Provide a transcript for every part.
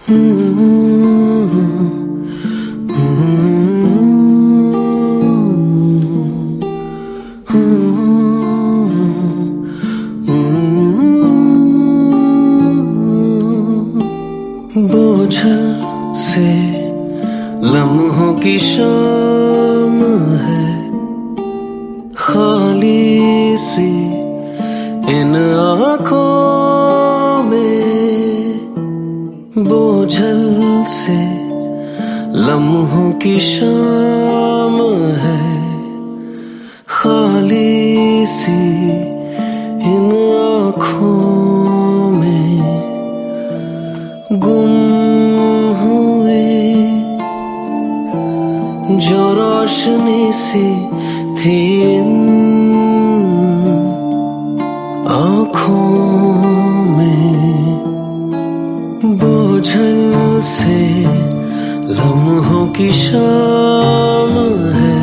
बोझल से लम्हों की शाम है, खाली सी इन आँखों में। बोझल से लम्हों की शाम है, खाली सी इन आँखों में। गुम हुई जो रोशनी सी थी इन आँखों में। बोझल से लम्हों की शाम है,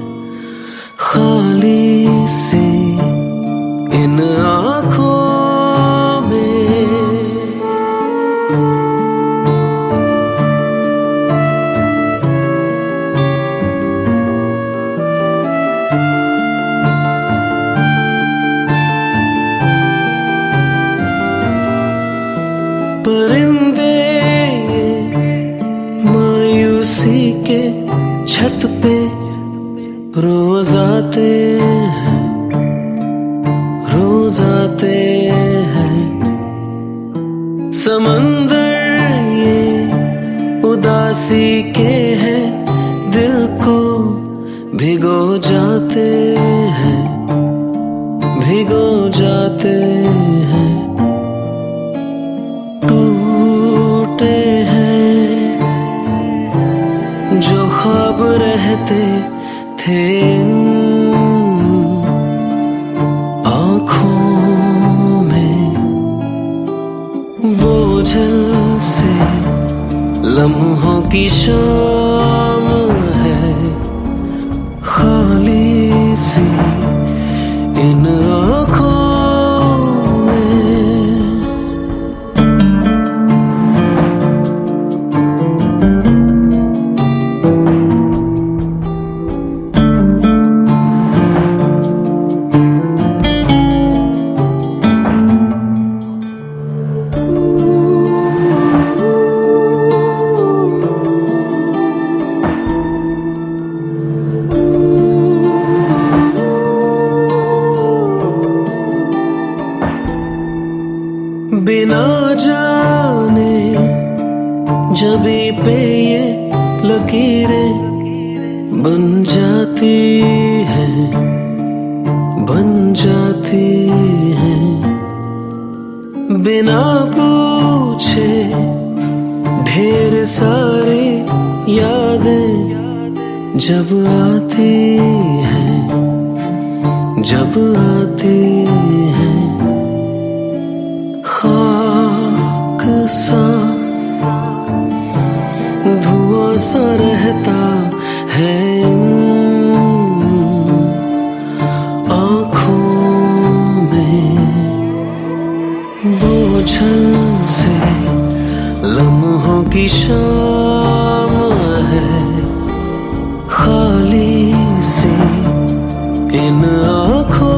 खाली सी इन आँखों में। परिंदे मायूसी के छत पे रोज आते हैं, रोज आते हैं। समंदर ये उदासी के हैं, दिल को भिगो जाते हैं, भिगो जाते हैं। टूटे हैं जो ख्वाब रहते थे आँखों में। बोझल से लम्हों की शाम है, खाली सी इन आँखों। बिना जाने जबी पे ये लकीरें बन जाती हैं, बन जाती हैं। बिना पूछे ढेर सारी यादें जब आती हैं, जब आती हैं। खाक सा धुआं सा रहता है आँखों में। बोझल से लम्हों की शाम है, खाली सी इन आँखों